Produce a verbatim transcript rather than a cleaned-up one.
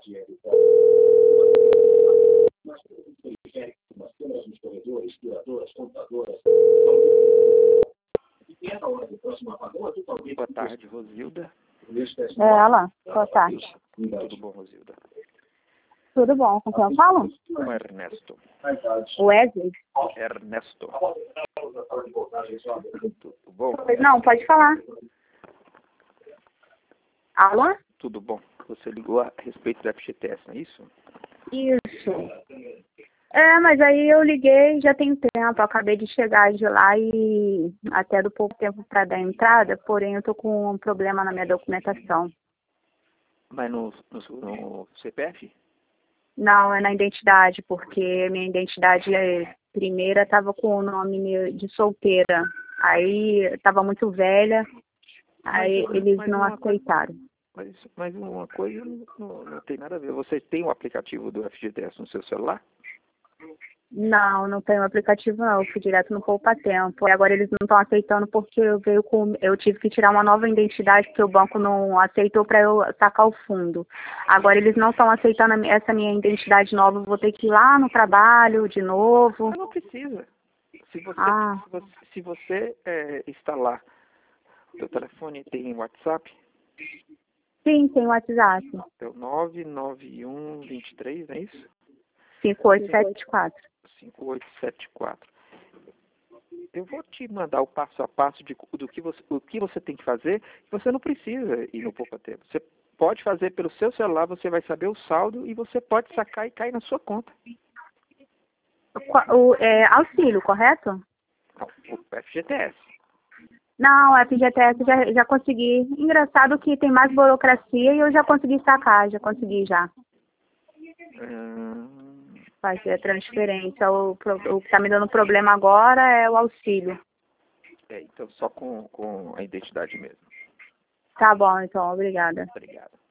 Boa tarde, Rosilda. É ela? Boa tarde. Tudo bom, Rosilda? Tudo bom. Com quem eu falo? Com Ernesto. Wesley? Ernesto. Tudo bom? Não, pode falar. Alô? Tudo bom. Você ligou a respeito da F G T S, não é isso? Isso. É, mas aí eu liguei já tem tempo. Eu acabei de chegar de lá e até do pouco tempo para dar entrada, porém eu tô com um problema na minha documentação. Mas no, no, no C P F? Não, é na identidade, porque minha identidade primeira estava com o nome meu de solteira. Aí estava muito velha, aí Mas, eles mas não uma aceitaram. Mas, mas uma coisa não, não, não tem nada a ver. Você tem o aplicativo do F G T S no seu celular? Não, não tem o aplicativo não, eu fui direto no Poupa Tempo. E agora eles não estão aceitando porque eu veio com, eu tive que tirar uma nova identidade porque o banco não aceitou para eu sacar o fundo. Agora eles não estão aceitando a mi- essa minha identidade nova, eu vou ter que ir lá no trabalho de novo. Mas não precisa. Se você, Ah, se você, se você é, está lá, o seu telefone tem WhatsApp, sim, tem o WhatsApp. é o nove nove um dois três, não é isso? cinco oito sete quatro. cinco oito sete quatro. Eu vou te mandar o passo a passo de, do que você, o que você tem que fazer. Você não precisa ir no Poupa Tempo. Você pode fazer pelo seu celular, você vai saber o saldo e você pode sacar e cair na sua conta. Qua- O, é, auxílio, correto? Não, o F G T S. Não, a F G T S já, já consegui. Engraçado que tem mais burocracia e eu já consegui sacar, já consegui já. Hum, Fazer a transferência. O, pro- o que está me dando problema agora é o auxílio. é, então só com, com a identidade mesmo. Tá bom, então, obrigada. Obrigado.